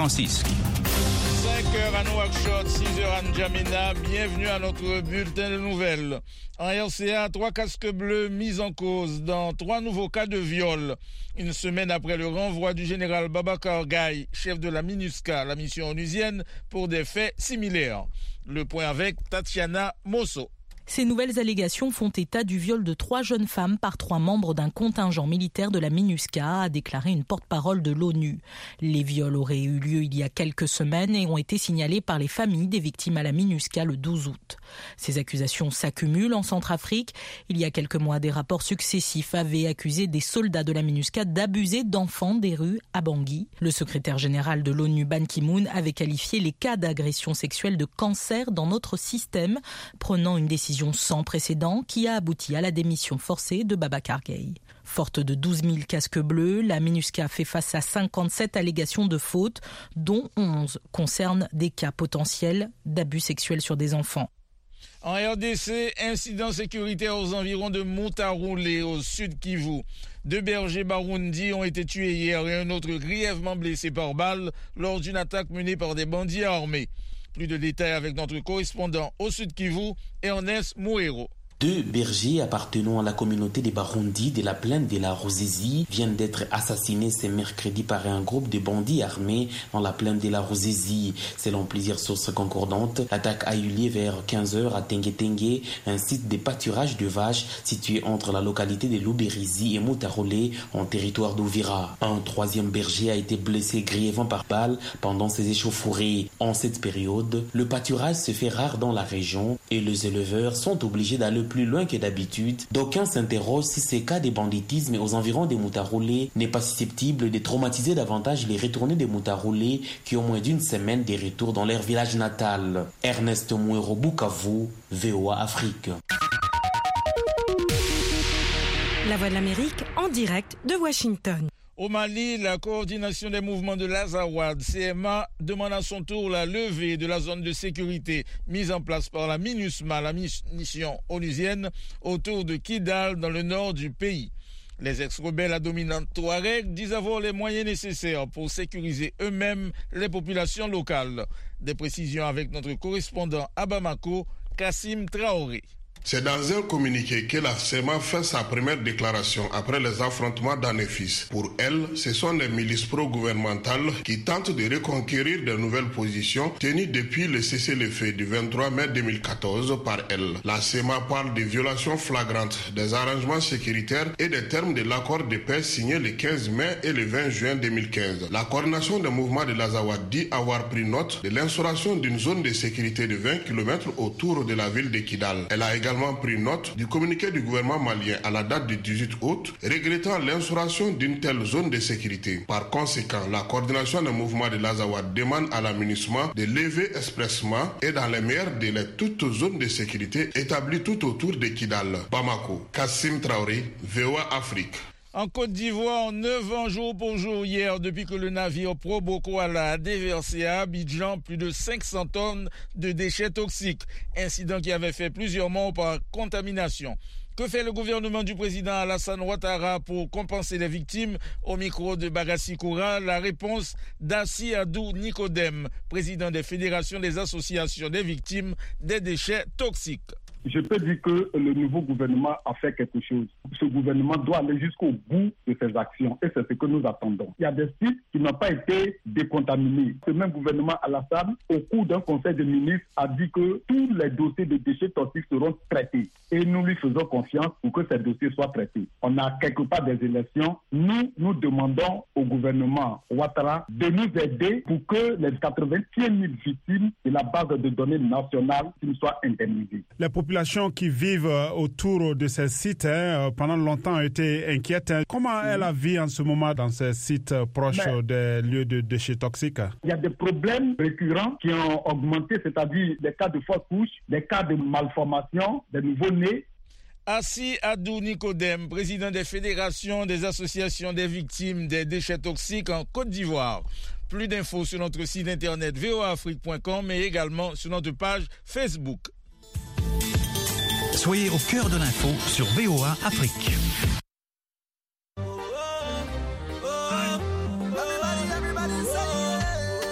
Francisque. 5h à Nouakchott, 6h à N'Djamena, bienvenue à notre bulletin de nouvelles. En RCA, 3 casques bleus mis en cause dans 3 nouveaux cas de viol. Une semaine après le renvoi du général Babacar Gaye, chef de la MINUSCA, la mission onusienne, pour des faits similaires. Le point avec Tatiana Mosso. Ces nouvelles allégations font état du viol de 3 jeunes femmes par 3 membres d'un contingent militaire de la MINUSCA, a déclaré une porte-parole de l'ONU. Les viols auraient eu lieu il y a quelques semaines et ont été signalés par les familles des victimes à la MINUSCA le 12 août. Ces accusations s'accumulent en Centrafrique. Il y a quelques mois, des rapports successifs avaient accusé des soldats de la MINUSCA d'abuser d'enfants des rues à Bangui. Le secrétaire général de l'ONU, Ban Ki-moon, avait qualifié les cas d'agression sexuelle de cancer dans notre système, prenant une décision sans précédent qui a abouti à la démission forcée de Babacar Gaye. Forte de 12 000 casques bleus, la MINUSCA fait face à 57 allégations de fautes, dont 11 concernent des cas potentiels d'abus sexuels sur des enfants. En RDC, incident sécuritaire aux environs de Moutaroulé, au sud Kivu. 2 bergers Barundi ont été tués hier et un autre grièvement blessé par balle lors d'une attaque menée par des bandits armés. Plus de détails avec notre correspondant au Sud Kivu, Ernest Mouero. 2 bergers appartenant à la communauté des Barundi de la plaine de la Ruzizi viennent d'être assassinés ce mercredi par un groupe de bandits armés dans la plaine de la Ruzizi. Selon plusieurs sources concordantes, l'attaque a eu lieu vers 15h à Tengue, un site de pâturage de vaches situé entre la localité de Luberizi et Moutaroulé en territoire d'Ouvira. Un 3e berger a été blessé grièvement par balle pendant ces échauffourées. En cette période, le pâturage se fait rare dans la région et les éleveurs sont obligés d'aller plus loin que d'habitude. D'aucuns s'interrogent si ces cas de banditisme aux environs des Moutaroulé n'est pas susceptible de traumatiser davantage les retournés des Moutaroulé qui ont moins d'une semaine de retour dans leur village natal. Ernest Mouero, Bukavu, VOA Afrique. La Voix de l'Amérique en direct de Washington. Au Mali, la coordination des mouvements de l'Azawad, CMA, demande à son tour la levée de la zone de sécurité mise en place par la MINUSMA, la mission onusienne, autour de Kidal, dans le nord du pays. Les ex-rebelles à dominante Touareg disent avoir les moyens nécessaires pour sécuriser eux-mêmes les populations locales. Des précisions avec notre correspondant à Bamako, Kassim Traoré. C'est dans un communiqué que la CEMA fait sa première déclaration après les affrontements d'Anefis. Pour elle, ce sont les milices pro-gouvernementales qui tentent de reconquérir de nouvelles positions tenues depuis le cessez-le-feu du 23 mai 2014 par elle. La CEMA parle de violations flagrantes des arrangements sécuritaires et des termes de l'accord de paix signé le 15 mai et le 20 juin 2015. La coordination des mouvements de l'Azawad dit avoir pris note de l'instauration d'une zone de sécurité de 20 km autour de la ville de Kidal. Elle a également pris note du communiqué du gouvernement malien à la date du 18 août, regrettant l'instauration d'une telle zone de sécurité. Par conséquent, la coordination des mouvements de l'Azawad demande à la MINUSMA de lever expressément et dans les meilleurs délais toute zone de sécurité établie tout autour de Kidal. Bamako, Kassim Traoré, VOA Afrique. En Côte d'Ivoire, 9 ans jour pour jour hier, depuis que le navire Probo Koala a déversé à Abidjan plus de 500 tonnes de déchets toxiques. Incident qui avait fait plusieurs morts par contamination. Que fait le gouvernement du président Alassane Ouattara pour compenser les victimes? Au micro de Bagassi Koura, la réponse d'Assi Adou Nicodème, président des fédérations des associations des victimes des déchets toxiques. Je peux dire que le nouveau gouvernement a fait quelque chose. Ce gouvernement doit aller jusqu'au bout de ses actions et c'est ce que nous attendons. Il y a des sites qui n'ont pas été décontaminés. Ce même gouvernement Alassane, au cours d'un conseil de ministres, a dit que tous les dossiers de déchets toxiques seront traités. Et nous lui faisons confiance pour que ces dossiers soient traités. On a quelque part des élections. Nous demandons au gouvernement Ouattara de nous aider pour que les 85 000 victimes de la base de données nationale soient indemnisées. Les populations qui vivent autour de ces sites pendant longtemps ont été inquiètes. Comment est la vie en ce moment dans ces sites proches des lieux de déchets toxiques? Il y a des problèmes récurrents qui ont augmenté, c'est-à-dire des cas de fausse couche, des cas de malformation, des nouveau-nés. Assi Adou Nicodème, président des fédérations des associations des victimes des déchets toxiques en Côte d'Ivoire. Plus d'infos sur notre site internet voaafrique.com mais également sur notre page Facebook. Soyez au cœur de l'info sur VOA Afrique.